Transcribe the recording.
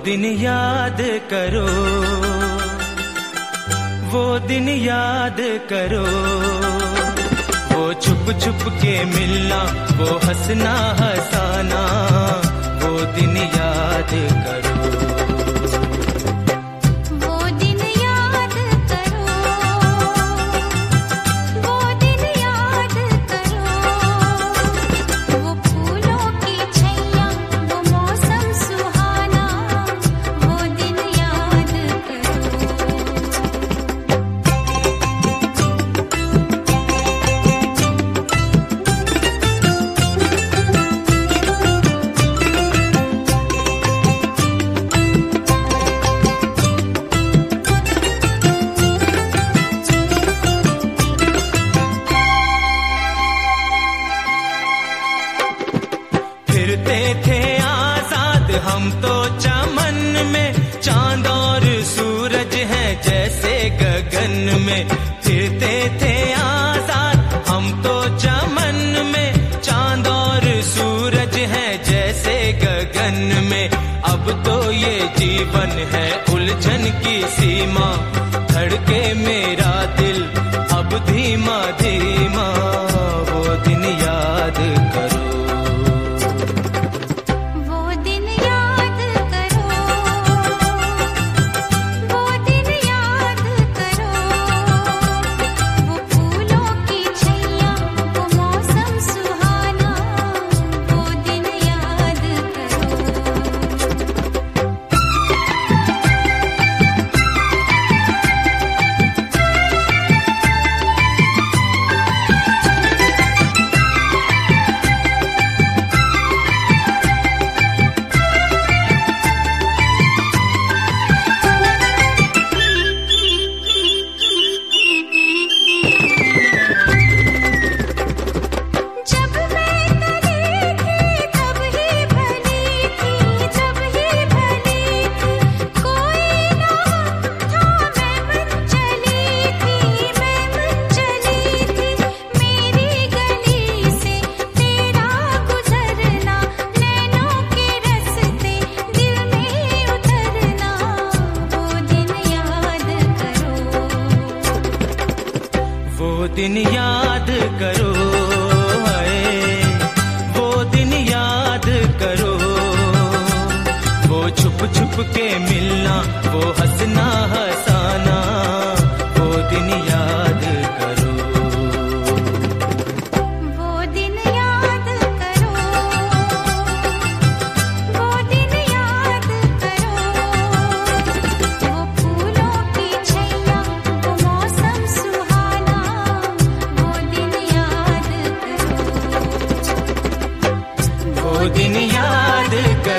दिन याद करो, वो दिन याद करो, वो छुप छुप के मिलना, वो हंसना हंसाना, वो दिन याद करो। फिरते थे आजाद हम तो चमन में, चांद और सूरज हैं जैसे गगन में। फिरते थे आजाद हम तो चमन में, चांद और सूरज हैं जैसे गगन में। अब तो ये जीवन है उलझन की सीमा, धड़के मेरा दिल अब धीमा धीमा, वो दिन याद करो। वो दिन याद करो, वो दिन याद करो, वो छुप छुप के मिलना, वो हंसना हंसाना, वो दिन याद करो। वो दिन याद करो, वो दिन याद करो, वो फूलों की छैया, वो मौसम सुहाना, वो दिन याद करो, वो दिन याद करो।